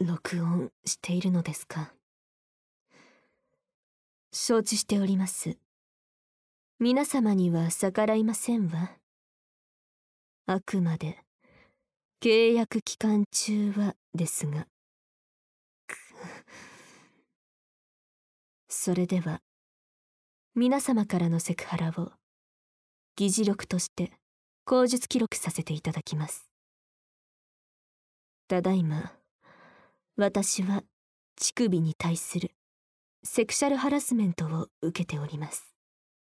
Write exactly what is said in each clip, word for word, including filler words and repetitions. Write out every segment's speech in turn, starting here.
録音しているのですか？承知しております。皆様には逆らいませんわ。あくまで契約期間中はですが。それでは皆様からのセクハラを議事録として口述記録させていただきます。ただいま私は乳首に対するセクシャルハラスメントを受けております。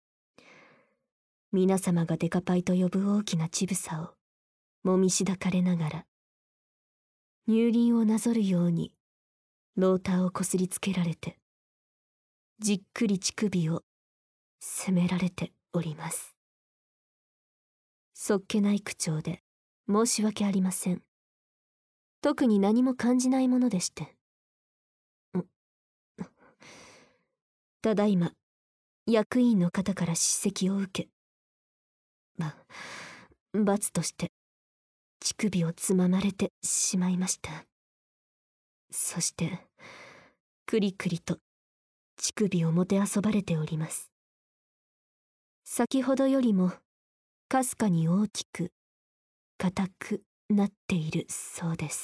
皆様がデカパイと呼ぶ大きな乳房をもみしだかれながら、乳輪をなぞるようにローターをこすりつけられて、じっくり乳首を責められております。そっけない口調で申し訳ありません。特に何も感じないものでして。ただいま役員の方から叱責を受け、ま、罰として乳首をつままれてしまいました。そしてくりくりと乳首をもてあそばれております。先ほどよりもかすかに大きく硬くなっているそうです。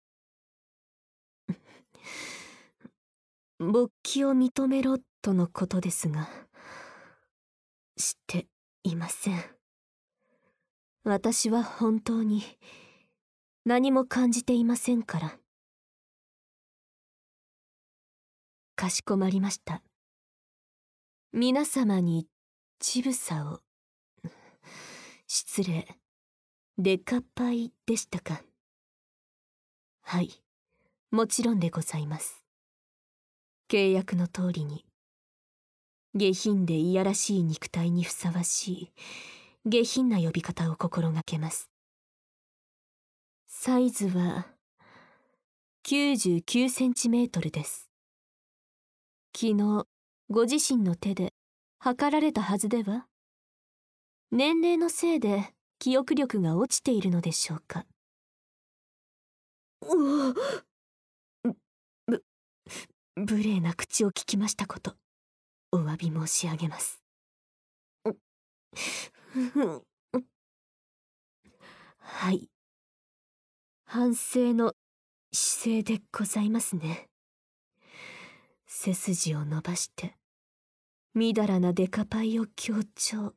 勃起を認めろとのことですが、していません。私は本当に何も感じていませんから。かしこまりました。皆様に乳房を、失礼、デカパイでしたか？はい、もちろんでございます。契約の通りに、下品でいやらしい肉体にふさわしい下品な呼び方を心がけます。サイズはきゅうじゅうきゅうセンチメートルです。昨日ご自身の手で測られたはずでは？年齢のせいで記憶力が落ちているのでしょうか？うわ、ぶ、無礼な口を聞きましたこと、お詫び申し上げます。はい。反省の姿勢でございますね。背筋を伸ばして、みだらなデカパイを強調。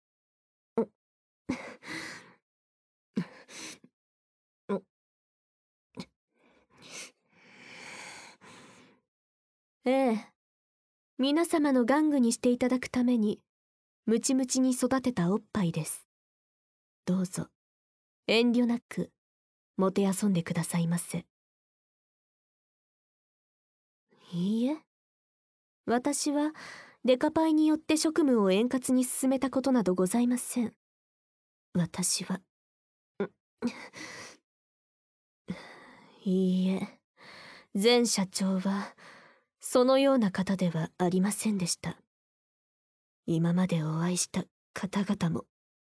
ええ、皆様の玩具にしていただくためにムチムチに育てたおっぱいです。どうぞ遠慮なくもてあそんでくださいませ。いいえ、私はデカパイによって職務を円滑に進めたことなどございません。私は、いいえ、前社長はそのような方ではありませんでした。今までお会いした方々も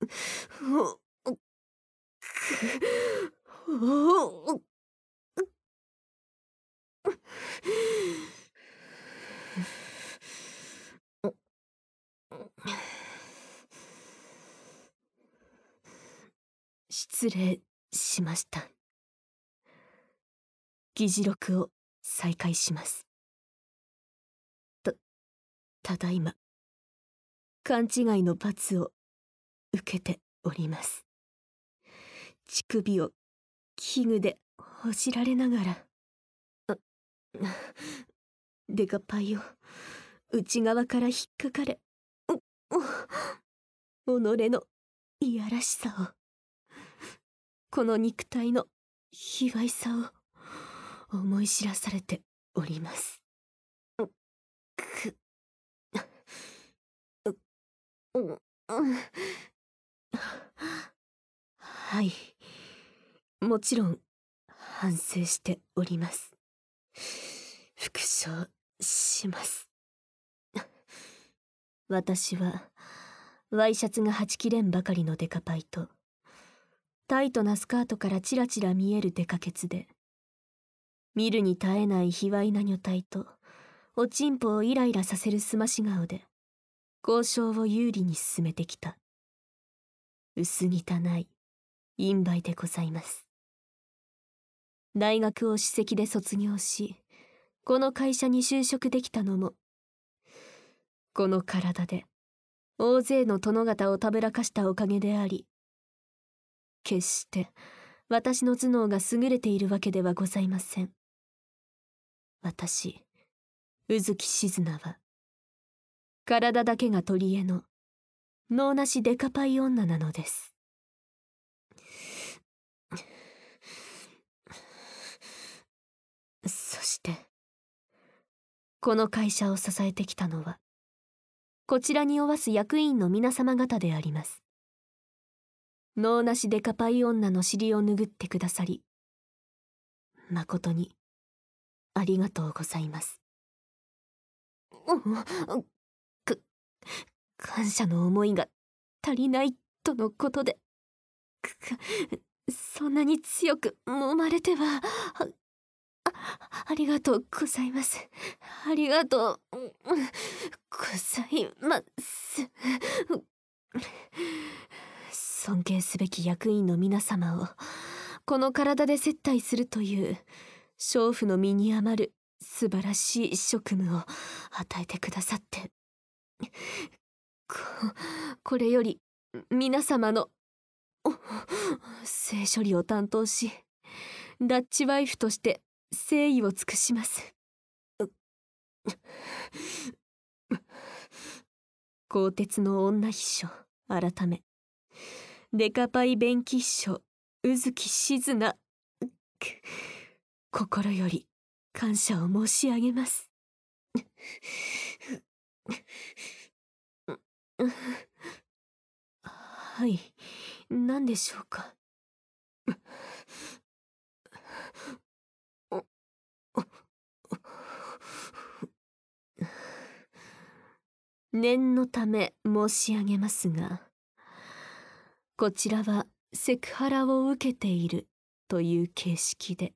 失礼しました。議事録を再開します。た、ただいま勘違いの罰を受けております。乳首を器具でほじられながら、デカパイを内側から引っかかれ、己のいやらしさを、この肉体の卑猥さを思い知らされております。くはい、もちろん反省しております。復唱します。私はワイシャツがはち切れんばかりのデカパイとタイトなスカートからチラチラ見えるデカケツで見るに耐えない卑猥な女体とおちんぽをイライラさせるすまし顔で交渉を有利に進めてきた薄汚い陰媒でございます。大学を首席で卒業し、この会社に就職できたのもこの体で大勢の殿方をたぶらかしたおかげであり、決して私の頭脳が優れているわけではございません。私、宇月静菜は体だけが取り柄の能なしデカパイ女なのです。そしてこの会社を支えてきたのはこちらにおわす役員の皆様方であります。能なしデカパイ女の尻を拭ってくださり誠にありがとうございます。か感謝の思いが足りないとのことで、そんなに強く揉まれては あ, ありがとうございます。ありがとうございます。尊敬すべき役員の皆様をこの体で接待するという娼婦の身に余る素晴らしい職務を与えてくださって、こ, これより皆様の性処理を担当し、ダッチワイフとして誠意を尽くします。鋼鉄の女秘書改めデカパイ弁吉書宇月静菜、心より感謝を申し上げます。はい、何でしょうか。念のため申し上げますが、こちらはセクハラを受けているという形式で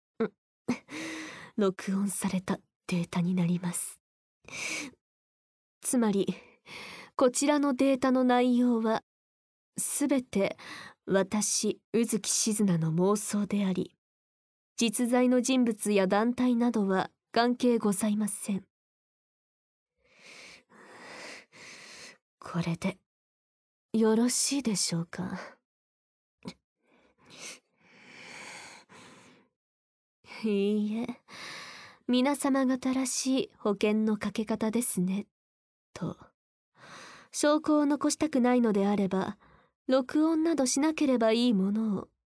録音されたデータになります。つまりこちらのデータの内容はすべて私宇月静菜の妄想であり、実在の人物や団体などは関係ございません。これでよろしいでしょうか。いいえ、皆様方らしい保険のかけ方ですねと。証拠を残したくないのであれば録音などしなければいいものを。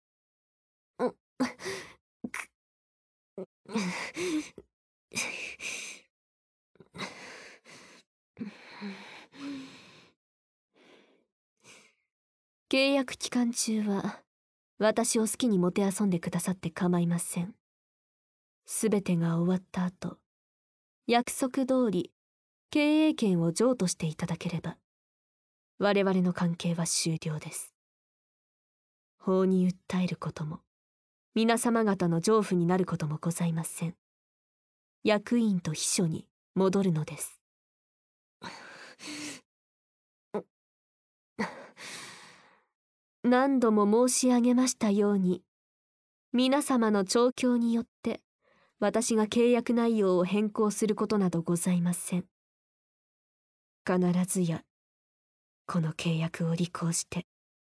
契約期間中は私を好きにもてあそんでくださって構いません。すべてが終わった後、約束通り経営権を譲渡していただければ我々の関係は終了です。法に訴えることも皆様方の情婦になることもございません。役員と秘書に戻るのです。何度も申し上げましたように、皆様の調教によって私が契約内容を変更することなどございません。必ずやこの契約を履行して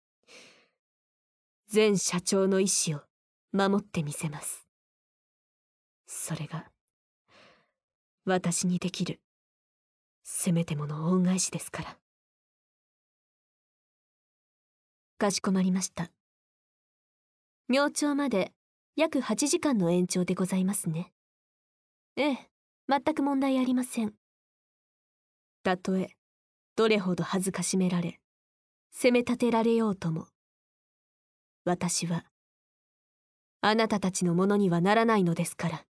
前社長の意思を守ってみせます。それが私にできるせめてもの恩返しですから。かしこまりました。明朝まで約はちじかんの延長でございますね。ええ、全く問題ありません。たとえどれほど恥ずかしめられ責め立てられようとも、私はあなたたちのものにはならないのですから。